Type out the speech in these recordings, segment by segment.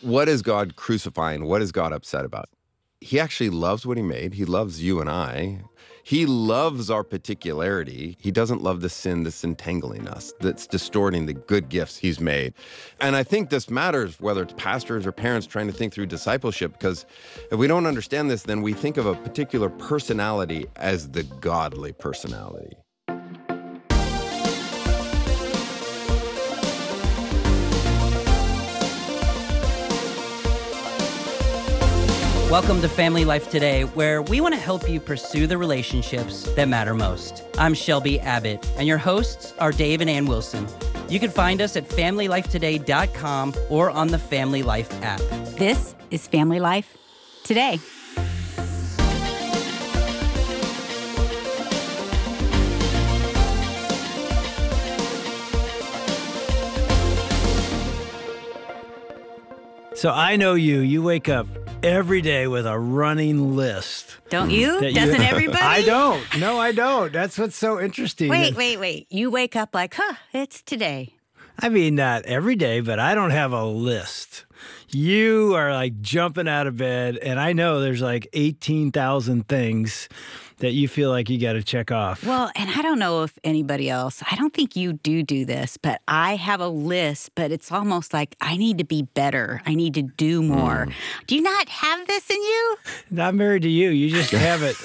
what is God crucifying? What is God upset about? He actually loves what he made. He loves you and I. He loves our particularity. He doesn't love the sin that's entangling us, that's distorting the good gifts he's made. And I think this matters whether it's pastors or parents trying to think through discipleship, because if we don't understand this, then we think of a particular personality as the godly personality. Welcome to Family Life Today, where we want to help you pursue the relationships that matter most. I'm Shelby Abbott, and your hosts are Dave and Ann Wilson. You can find us at FamilyLifeToday.com or on the Family Life app. This is Family Life Today. So I know you wake up every day with a running list. Don't you? Doesn't everybody? I don't. No, I don't. That's what's so interesting. Wait. You wake up like, it's today. I mean, not every day, but I don't have a list. You are like jumping out of bed, and I know there's like 18,000 things that you feel like you got to check off. Well, and I don't know if anybody else, I don't think you do this, but I have a list, but it's almost like I need to be better. I need to do more. Do you not have this in you? Not married to you. You just have it.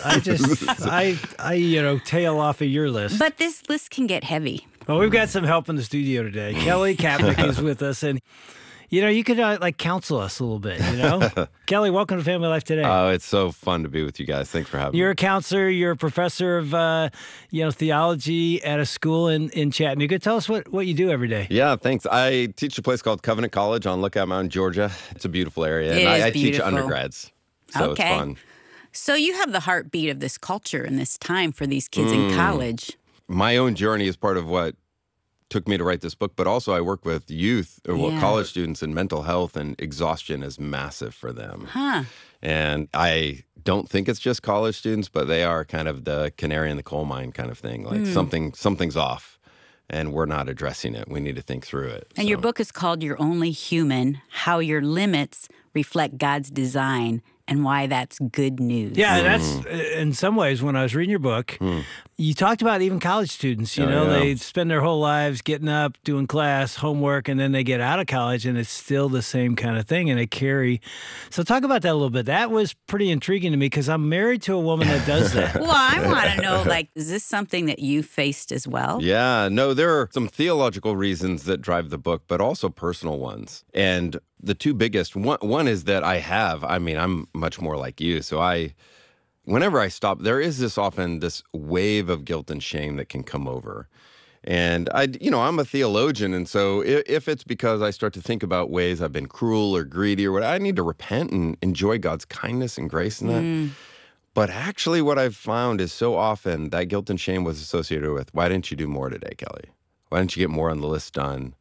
I tail off of your list. But this list can get heavy. Well, we've got some help in the studio today. Kelly Kapnick is with us, and you could counsel us a little bit, Kelly, welcome to Family Life Today. Oh, it's so fun to be with you guys. Thanks for having me. You're a counselor. You're a professor of, theology at a school in Chattanooga. Tell us what you do every day. Yeah, thanks. I teach a place called Covenant College on Lookout Mountain, Georgia. It's a beautiful area. It And is I teach beautiful. undergrads, so it's fun. So you have the heartbeat of this culture and this time for these kids in college. My own journey is part of what took me to write this book, but also I work with youth, college students, and mental health, and exhaustion is massive for them. And I don't think it's just college students, but they are kind of the canary in the coal mine kind of thing. Like something's off, and we're not addressing it. We need to think through it. And your book is called You're Only Human, How Your Limits Reflect God's Design, and Why That's Good News. Yeah, that's, in some ways, when I was reading your book, you talked about even college students, they spend their whole lives getting up, doing class, homework, and then they get out of college, and it's still the same kind of thing, and they carry. So talk about that a little bit. That was pretty intriguing to me, because I'm married to a woman that does that. Well, I want to know, is this something that you faced as well? Yeah, no, there are some theological reasons that drive the book, but also personal ones. And the two biggest, one is that I'm much more like you. So whenever I stop, there is often this wave of guilt and shame that can come over. And I'm a theologian. And so if it's because I start to think about ways I've been cruel or greedy or what, I need to repent and enjoy God's kindness and grace in that. But actually what I've found is so often that guilt and shame was associated with, why didn't you do more today, Kelly? Why didn't you get more on the list done?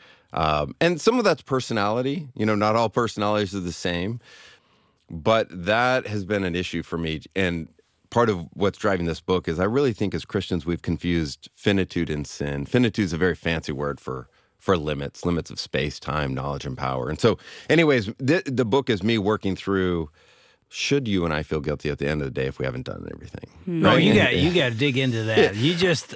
And some of that's personality. Not all personalities are the same. But that has been an issue for me. And part of what's driving this book is I really think as Christians we've confused finitude and sin. Finitude is a very fancy word for limits of space, time, knowledge, and power. And so anyways, the book is me working through, should you and I feel guilty at the end of the day if we haven't done everything? No, you got to dig into that. You just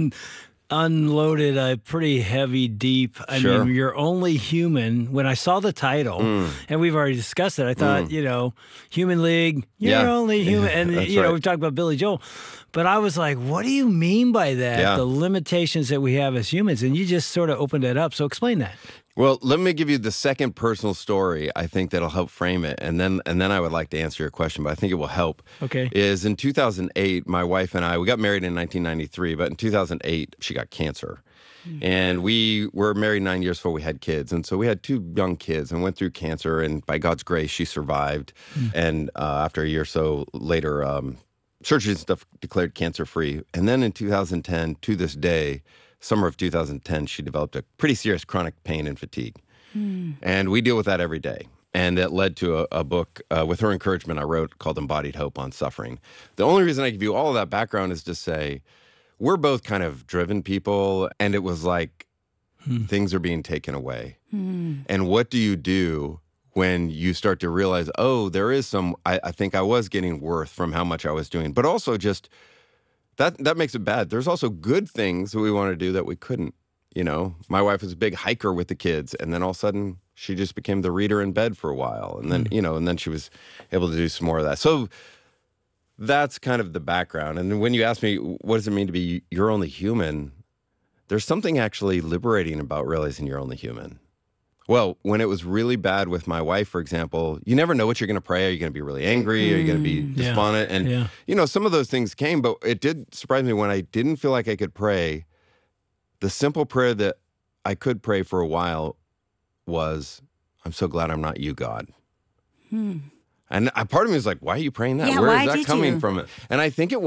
unloaded a pretty heavy, deep. I mean, You're Only Human. When I saw the title, and we've already discussed it, I thought, Human League, you're only human. And, right. We've talked about Billy Joel. But I was like, what do you mean by that? Yeah. The limitations that we have as humans. And you just sort of opened it up. So explain that. Well, let me give you the second personal story I think that'll help frame it. And then I would like to answer your question, but I think it will help. Okay. Is in 2008, my wife and I, we got married in 1993, but in 2008, she got cancer. And we were married 9 years before we had kids. And so we had two young kids and went through cancer. And by God's grace, she survived. And after a year or so later, surgery and stuff declared cancer-free. And then in 2010, to this day, summer of 2010, she developed a pretty serious chronic pain and fatigue. And we deal with that every day. And it led to a book, with her encouragement, I wrote called Embodied Hope on Suffering. The only reason I give you all of that background is to say, we're both kind of driven people, and it was like things are being taken away. And what do you do when you start to realize, oh, there is I think I was getting worth from how much I was doing. But also just that makes it bad. There's also good things that we want to do that we couldn't. My wife was a big hiker with the kids, and then all of a sudden she just became the reader in bed for a while. And then, and then she was able to do some more of that. So that's kind of the background. And then when you ask me, what does it mean to be you're only human? There's something actually liberating about realizing you're only human. Well, when it was really bad with my wife, for example, you never know what you're going to pray. Are you going to be really angry? Are you going to be despondent? And, some of those things came, but it did surprise me when I didn't feel like I could pray. The simple prayer that I could pray for a while was, I'm so glad I'm not you, God. And part of me was like, why are you praying that? Yeah, Where why is that did coming you? from? And I think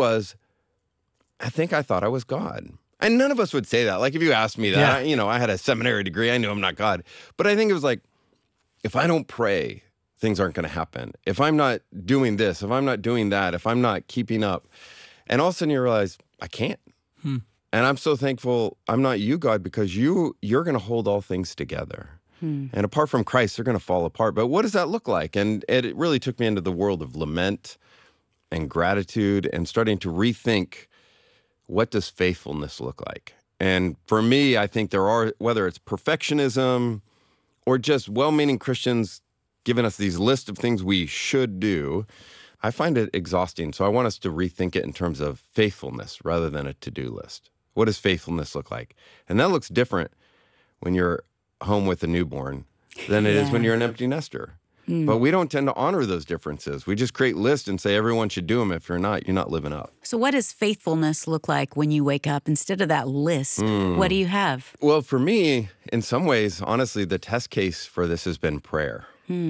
I thought I was God. And none of us would say that. Like, if you asked me that, I had a seminary degree. I knew I'm not God. But I think it was like, if I don't pray, things aren't going to happen. If I'm not doing this, if I'm not doing that, if I'm not keeping up. And all of a sudden you realize, I can't. And I'm so thankful I'm not you, God, because you're going to hold all things together. And apart from Christ, they're going to fall apart. But what does that look like? And it really took me into the world of lament and gratitude and starting to rethink, what does faithfulness look like? And for me, I think there are, whether it's perfectionism or just well-meaning Christians giving us these lists of things we should do, I find it exhausting. So I want us to rethink it in terms of faithfulness rather than a to-do list. What does faithfulness look like? And that looks different when you're home with a newborn than it is when you're an empty nester. But we don't tend to honor those differences. We just create lists and say everyone should do them. If you're not living up. So what does faithfulness look like when you wake up? Instead of that list, what do you have? Well, for me, in some ways, honestly, the test case for this has been prayer.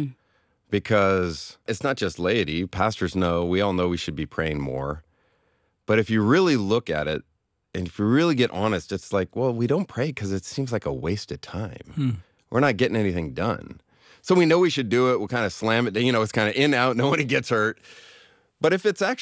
Because it's not just laity. Pastors know, we all know we should be praying more. But if you really look at it, and if you really get honest, it's like, well, we don't pray because it seems like a waste of time. We're not getting anything done. So we know we should do it. We'll kind of slam it. It's kind of in, out, nobody gets hurt. But if it's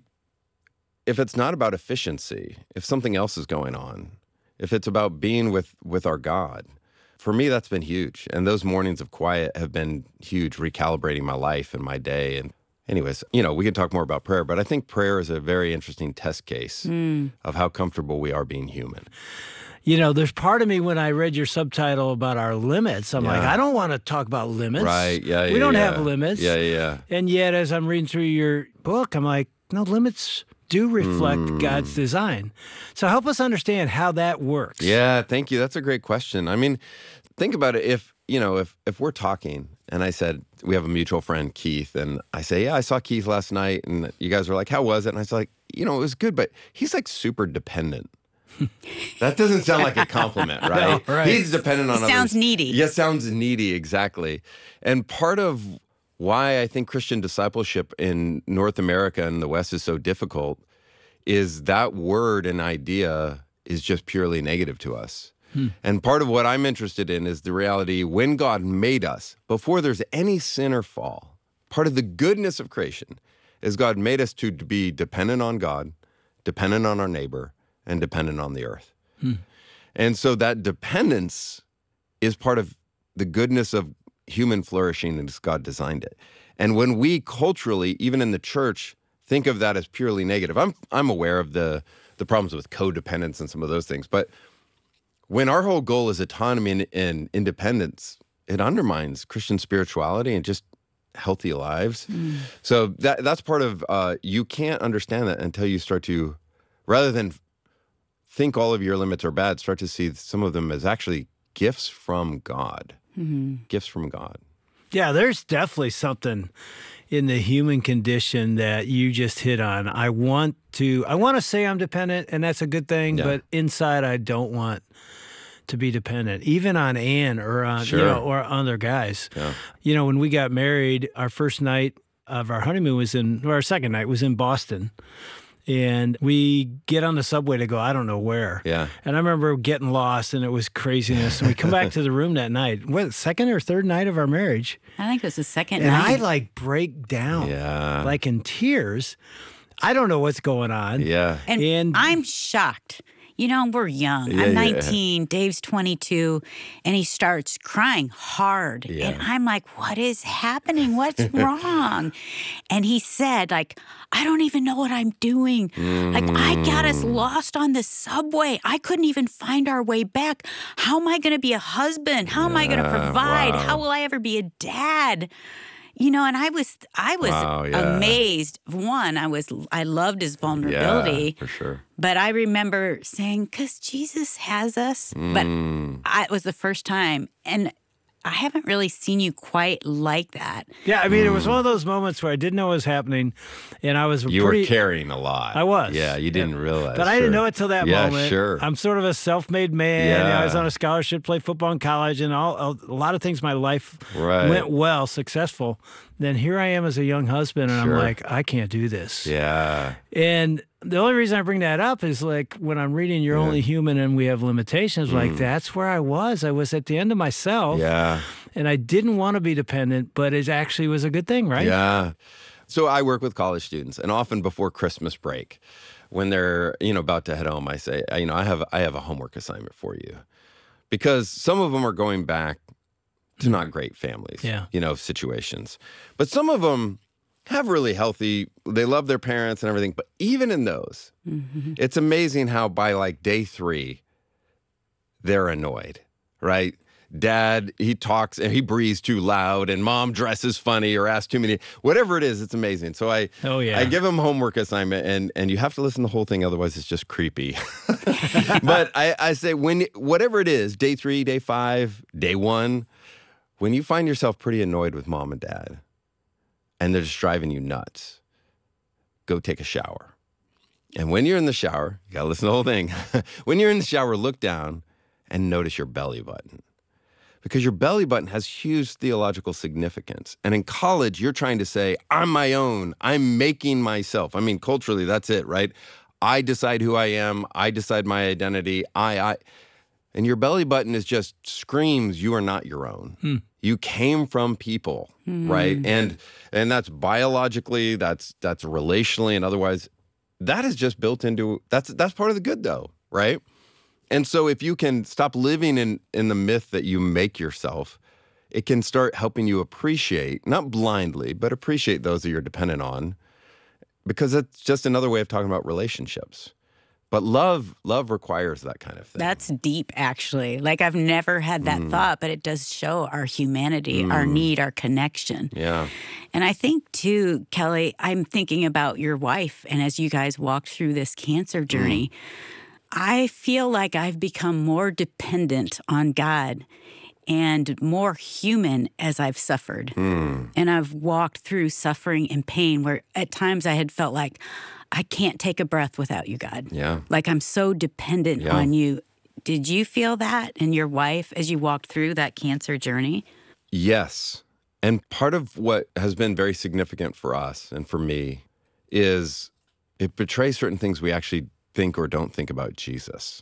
not about efficiency, if something else is going on, if it's about being with our God, for me, that's been huge. And those mornings of quiet have been huge, recalibrating my life and my day. And anyways, we can talk more about prayer, but I think prayer is a very interesting test case of how comfortable we are being human. There's part of me when I read your subtitle about our limits, I'm like, I don't want to talk about limits. Right, We don't have limits. Yeah. And yet, as I'm reading through your book, I'm like, no, limits do reflect God's design. So help us understand how that works. Yeah, thank you. That's a great question. I mean, think about it. If we're talking and I said, we have a mutual friend, Keith, and I say, yeah, I saw Keith last night, and you guys were like, how was it? And I was like, it was good, but he's like super dependent. That doesn't sound like a compliment, right? No, right. He's dependent on others. Sounds needy. Yeah, sounds needy, exactly. And part of why I think Christian discipleship in North America and the West is so difficult is that word and idea is just purely negative to us. And part of what I'm interested in is the reality when God made us, before there's any sin or fall, part of the goodness of creation is God made us to be dependent on God, dependent on our neighbor, and dependent on the earth. And so that dependence is part of the goodness of human flourishing as God designed it. And when we culturally, even in the church, think of that as purely negative, I'm aware of the problems with codependence and some of those things, but when our whole goal is autonomy and independence, it undermines Christian spirituality and just healthy lives. So that's part of, you can't understand that until you start to, rather than think all of your limits are bad, start to see some of them as actually gifts from God. Gifts from God. Yeah, there's definitely something in the human condition that you just hit on. I want to say I'm dependent, and that's a good thing, but inside I don't want to be dependent, even on Ann or on or other guys. When we got married, our first night of our honeymoon our second night was in Boston. And we get on the subway to go, I don't know where. Yeah. And I remember getting lost, and it was craziness. And we come back to the room that night. What, second or third night of our marriage? I think it was the second and night. I break down, like in tears. I don't know what's going on. Yeah. And I'm shocked. we're young. Yeah, I'm yeah. 19, Dave's 22, and he starts crying hard. Yeah. And I'm like, what is happening? What's wrong? And he said, like, I don't even know what I'm doing. Like, I got us lost on the subway. I couldn't even find our way back. How am I going to be a husband? How am I going to provide? Wow. How will I ever be a dad? And I was Wow, yeah. amazed. One, I loved his vulnerability. Yeah, for sure. But I remember saying, because Jesus has us. But it was the first time. And I haven't really seen you quite like that. Yeah, I mean, it was one of those moments where I didn't know what was happening, and I was You were carrying a lot. I was. Yeah, you didn't realize. But I didn't know it till that moment. Yeah, sure. I'm sort of a self-made man. Yeah. I was on a scholarship, played football in college, and a lot of things in my life Right. went well, successful. Then here I am as a young husband, and Sure. I'm like, I can't do this. Yeah. And the only reason I bring that up is like when I'm reading You're Only Human and We Have Limitations, like that's where I was. I was at the end of myself. Yeah. And I didn't want to be dependent, but it actually was a good thing, right? Yeah. So I work with college students, and often before Christmas break, when they're about to head home, I say, I have a homework assignment for you, because some of them are going back to not great families, situations, but some of them have really healthy. They love their parents and everything, but even in those, it's amazing how by like day 3, they're annoyed, right? Dad, he talks and he breathes too loud, and mom dresses funny or asks too many, whatever it is, it's amazing. So I give them homework assignment, and you have to listen to the whole thing, otherwise it's just creepy. But I say, whatever it is, day 3, day 5, day 1, when you find yourself pretty annoyed with mom and dad, and they're just driving you nuts, go take a shower. And when you're in the shower, you gotta listen to the whole thing. When you're in the shower, look down and notice your belly button. Because your belly button has huge theological significance. And in college, you're trying to say, I'm my own. I'm making myself. I mean, culturally, that's it, right? I decide who I am. I decide my identity. And your belly button just screams, you are not your own. You came from people, right? And that's biologically, that's relationally, and otherwise, that is just built into, that's part of the good though, right? And so if you can stop living in the myth that you make yourself, it can start helping you appreciate, not blindly, but appreciate those that you're dependent on, because it's just another way of talking about relationships. But love requires that kind of thing. That's deep, actually. Like, I've never had that thought, but it does show our humanity, our need, our connection. Yeah. And I think, too, Kelly, I'm thinking about your wife. And as you guys walked through this cancer journey, I feel like I've become more dependent on God and more human as I've suffered. And I've walked through suffering and pain where at times I had felt like, I can't take a breath without you, God. Yeah. Like I'm so dependent on you. Did you feel that in your wife as you walked through that cancer journey? Yes. And part of what has been very significant for us and for me is it betrays certain things we actually think or don't think about Jesus.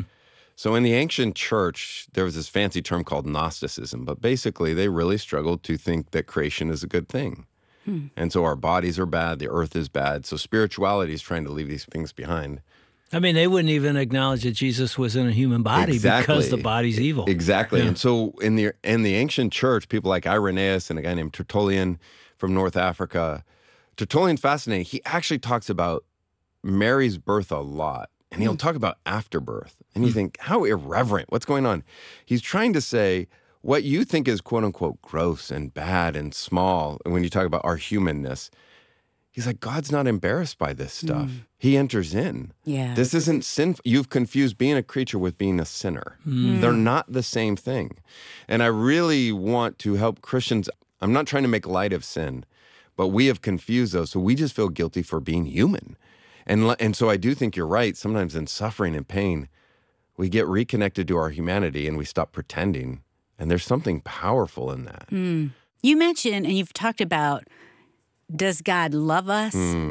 So in the ancient church, there was this fancy term called Gnosticism, but basically they really struggled to think that creation is a good thing. And so our bodies are bad, the earth is bad. So spirituality is trying to leave these things behind. I mean, they wouldn't even acknowledge that Jesus was in a human body because the body's evil. Exactly. Yeah. And so in the ancient church, people like Irenaeus and a guy named Tertullian from North Africa, Tertullian's fascinating. He actually talks about Mary's birth a lot. And he'll talk about afterbirth. And you think, how irreverent, what's going on? He's trying to say, what you think is quote unquote gross and bad and small, when you talk about our humanness, he's like, God's not embarrassed by this stuff. He enters in. Yeah. This isn't sinful. You've confused being a creature with being a sinner. They're not the same thing. And I really want to help Christians. I'm not trying to make light of sin, but we have confused those. So we just feel guilty for being human. And so I do think you're right. Sometimes in suffering and pain, we get reconnected to our humanity and we stop pretending. And there's something powerful in that. You mentioned, and you've talked about, does God love us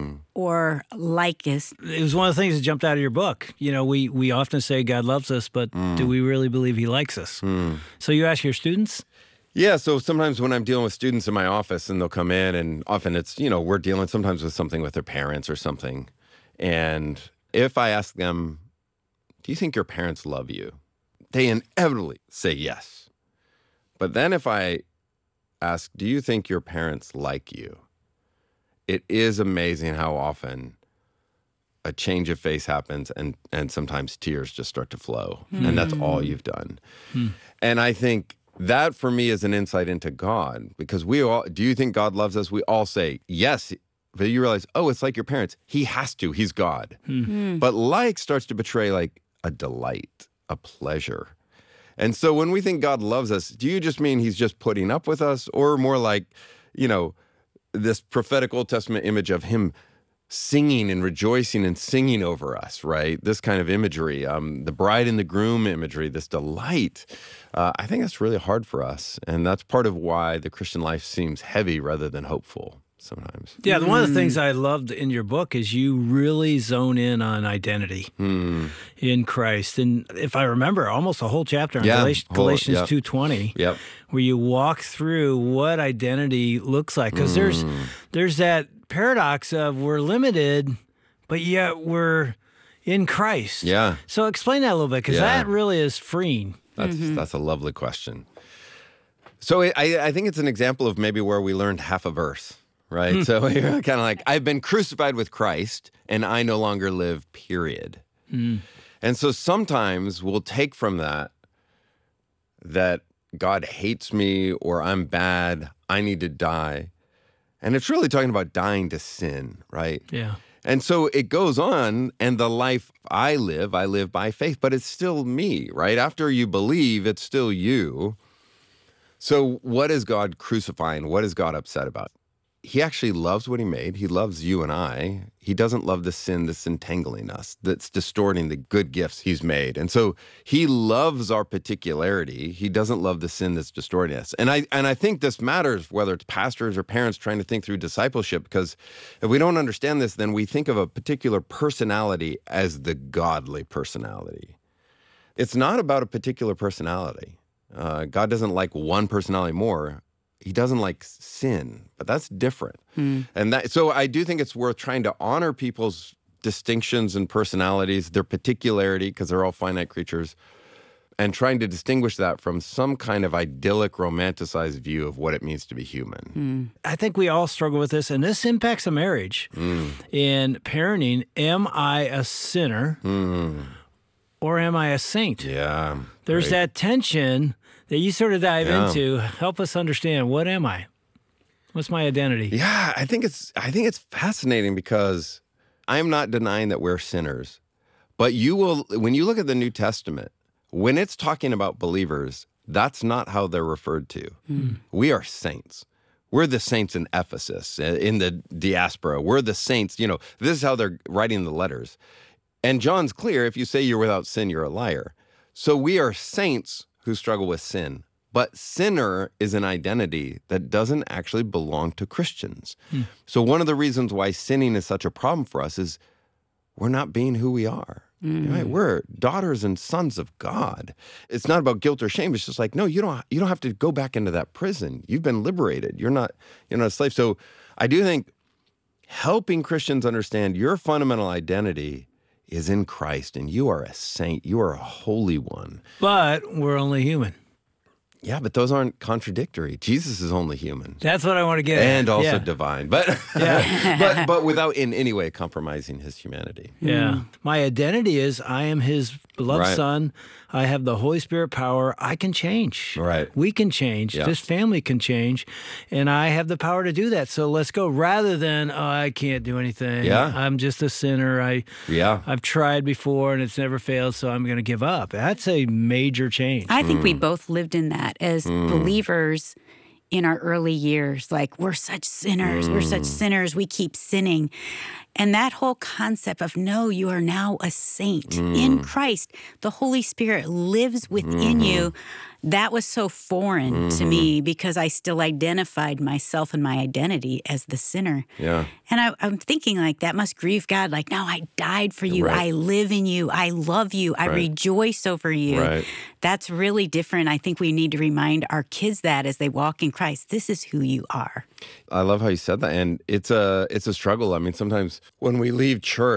or like us? It was one of the things that jumped out of your book. You know, we often say God loves us, but do we really believe he likes us? So you ask your students? Yeah, so sometimes when I'm dealing with students in my office and they'll come in, and often it's, we're dealing sometimes with something with their parents or something. And if I ask them, do you think your parents love you? They inevitably say yes. But then if I ask, do you think your parents like you? It is amazing how often a change of face happens and sometimes tears just start to flow. And that's all you've done. And I think that for me is an insight into God, because do you think God loves us? We all say yes, but you realize, oh, it's like your parents. He has to, he's God. But like starts to betray like a delight, a pleasure. And so when we think God loves us, do you just mean he's just putting up with us, or more like, this prophetic Old Testament image of him singing and rejoicing and singing over us, right? This kind of imagery, the bride and the groom imagery, this delight. I think that's really hard for us. And that's part of why the Christian life seems heavy rather than hopeful sometimes. Yeah, one of the things I loved in your book is you really zone in on identity in Christ. And if I remember, almost a whole chapter on Galatians 2:20, where you walk through what identity looks like. Because there's that paradox of we're limited, but yet we're in Christ. Yeah. So explain that a little bit, because that really is freeing. That's a lovely question. So I think it's an example of maybe where we learned half a verse. Right? So you're kind of like, I've been crucified with Christ and I no longer live, period. And so sometimes we'll take from that God hates me, or I'm bad, I need to die. And it's really talking about dying to sin, right? Yeah. And so it goes on, and the life I live by faith, but it's still me, right? After you believe, it's still you. So what is God crucifying? What is God upset about? He actually loves what he made. He loves you and I. He doesn't love the sin that's entangling us, that's distorting the good gifts he's made. And so he loves our particularity. He doesn't love the sin that's distorting us. And I think this matters, whether it's pastors or parents trying to think through discipleship, because if we don't understand this, then we think of a particular personality as the godly personality. It's not about a particular personality. God doesn't like one personality more. He doesn't like sin, but that's different. And so I do think it's worth trying to honor people's distinctions and personalities, their particularity, because they're all finite creatures, and trying to distinguish that from some kind of idyllic, romanticized view of what it means to be human. I think we all struggle with this, and this impacts a marriage. In parenting, am I a sinner or am I a saint? Yeah. There's that tension that you sort of dive into. Help us understand, what am I? What's my identity? Yeah, I think it's fascinating, because I'm not denying that we're sinners. But when you look at the New Testament, when it's talking about believers, that's not how they're referred to. We are saints. We're the saints in Ephesus, in the diaspora. We're the saints. This is how they're writing the letters. And John's clear, if you say you're without sin, you're a liar. So we are saints who struggle with sin. But sinner is an identity that doesn't actually belong to Christians. So one of the reasons why sinning is such a problem for us is we're not being who we are. Right? We're daughters and sons of God. It's not about guilt or shame. It's just like, no, you don't have to go back into that prison. You've been liberated. You're not a slave. So I do think helping Christians understand your fundamental identity is in Christ, and you are a saint. You are a holy one. But we're only human. Yeah, but those aren't contradictory. Jesus is only human. That's what I want to get at. And also divine. But, but without in any way compromising his humanity. Yeah. My identity is I am his beloved son. I have the Holy Spirit power. I can change. Right. We can change. Yeah. This family can change. And I have the power to do that. So let's go. Rather than, I can't do anything. Yeah. I'm just a sinner. I've tried before and it's never failed, so I'm going to give up. That's a major change. I think we both lived in that as believers in our early years. Like, we're such sinners. We're such sinners. We keep sinning. And that whole concept of, no, you are now a saint in Christ. The Holy Spirit lives within you. That was so foreign to me, because I still identified myself and my identity as the sinner. Yeah. And I'm thinking, like, that must grieve God. Like, no, I died for you. I live in you. I love you. I rejoice over you. Right. That's really different. I think we need to remind our kids that as they walk in Christ, this is who you are. I love how you said that. And it's a struggle. I mean, sometimes when we leave church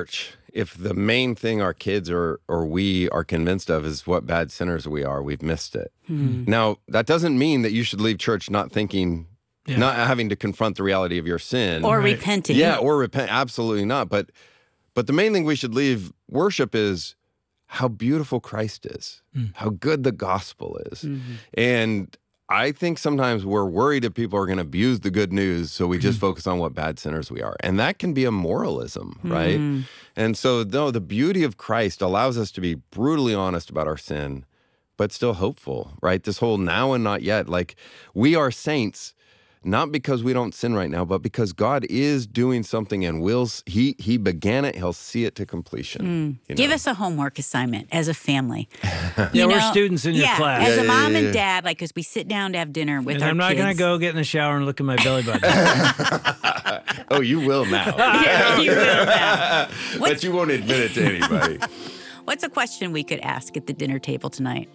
if the main thing our kids or we are convinced of is what bad sinners we are, we've missed it. Now, that doesn't mean that you should leave church not thinking, not having to confront the reality of your sin. Or repenting. Yeah, or repent. Absolutely not. But the main thing we should leave worship is how beautiful Christ is, how good the gospel is. And I think sometimes we're worried that people are going to abuse the good news, so we just focus on what bad sinners we are. And that can be a moralism, right? And so, no, the beauty of Christ allows us to be brutally honest about our sin, but still hopeful, right? This whole now and not yet. Like, we are saints, not because we don't sin right now, but because God is doing something and he began it, he'll see it to completion. Give us a homework assignment as a family. We're students in your class. As a mom and dad, like, as we sit down to have dinner with And our I'm not kids. going to go get in the shower and look at my belly button. Oh, you will now. Yeah, you will now. But you won't admit it to anybody. What's a question we could ask at the dinner table tonight?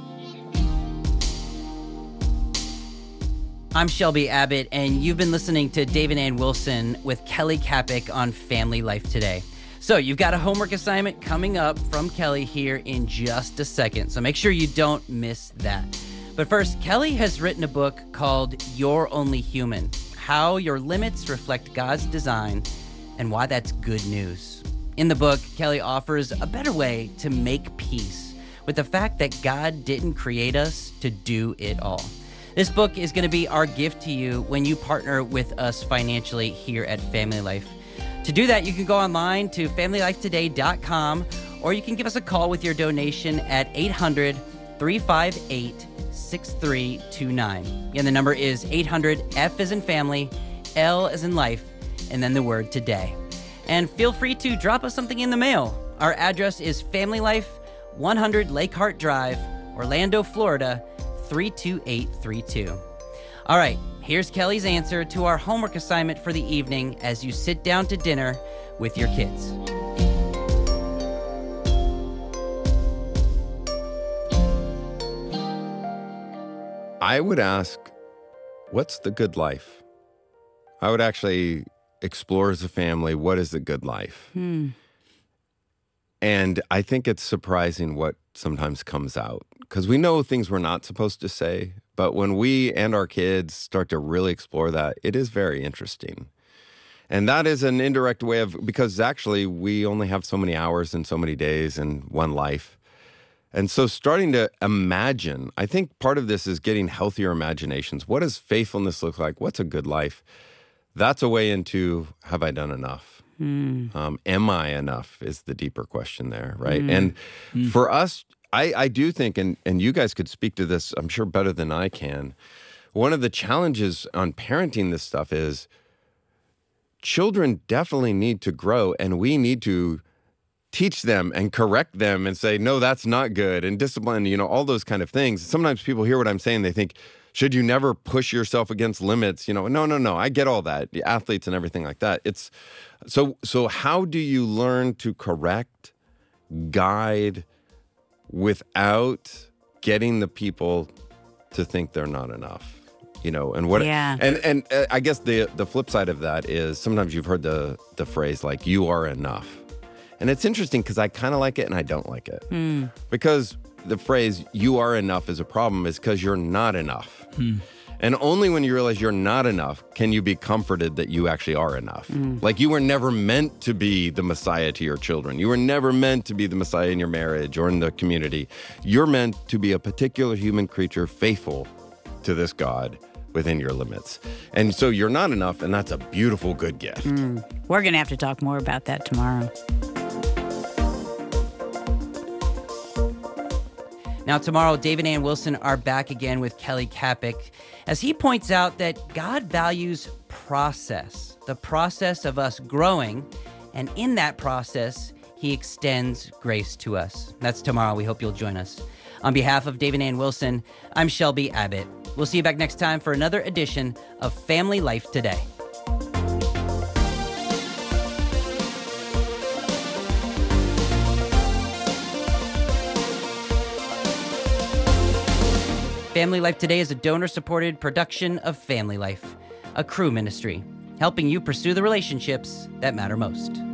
I'm Shelby Abbott, and you've been listening to Dave and Ann Wilson with Kelly Kapic on Family Life Today. So you've got a homework assignment coming up from Kelly here in just a second, so make sure you don't miss that. But first, Kelly has written a book called You're Only Human: How Your Limits Reflect God's Design and Why That's Good News. In the book, Kelly offers a better way to make peace with the fact that God didn't create us to do it all. This book is going to be our gift to you when you partner with us financially here at Family Life. To do that, you can go online to familylifetoday.com, or you can give us a call with your donation at 800-358-6329. And the number is 800-F as in family, L as in life, and then the word today. And feel free to drop us something in the mail. Our address is Family Life, 100 Lake Hart Drive, Orlando, Florida, 32832. All right, here's Kelly's answer to our homework assignment for the evening as you sit down to dinner with your kids. I would ask, what's the good life? I would actually explore as a family, what is the good life? And I think it's surprising what sometimes comes out, because we know things we're not supposed to say, but when we and our kids start to really explore that, it is very interesting. And that is an indirect way of, because actually we only have so many hours and so many days and one life. And so starting to imagine, I think part of this is getting healthier imaginations. What does faithfulness look like? What's a good life? That's a way into, have I done enough? Am I enough is the deeper question there, right? And for us, I do think, and you guys could speak to this, I'm sure, better than I can. One of the challenges on parenting this stuff is children definitely need to grow, and we need to teach them and correct them and say, no, that's not good, and discipline, all those kind of things. Sometimes people hear what I'm saying, they think, should you never push yourself against limits? No. I get all that, the athletes and everything like that. It's so how do you learn to correct, guide, without getting the people to think they're not enough? And what? Yeah. And I guess the flip side of that is sometimes you've heard the phrase like, you are enough. And it's interesting because I kind of like it and I don't like it. Because the phrase, you are enough is a problem, is because you're not enough. And only when you realize you're not enough can you be comforted that you actually are enough. Like, you were never meant to be the Messiah to your children. You were never meant to be the Messiah in your marriage or in the community. You're meant to be a particular human creature faithful to this God within your limits. And so you're not enough, and that's a beautiful, good gift. We're going to have to talk more about that tomorrow. Now, tomorrow, Dave and Ann Wilson are back again with Kelly Kapic as he points out that God values process, the process of us growing, and in that process, he extends grace to us. That's tomorrow. We hope you'll join us. On behalf of Dave and Ann Wilson, I'm Shelby Abbott. We'll see you back next time for another edition of Family Life Today. Family Life Today is a donor-supported production of Family Life, a Cru ministry, helping you pursue the relationships that matter most.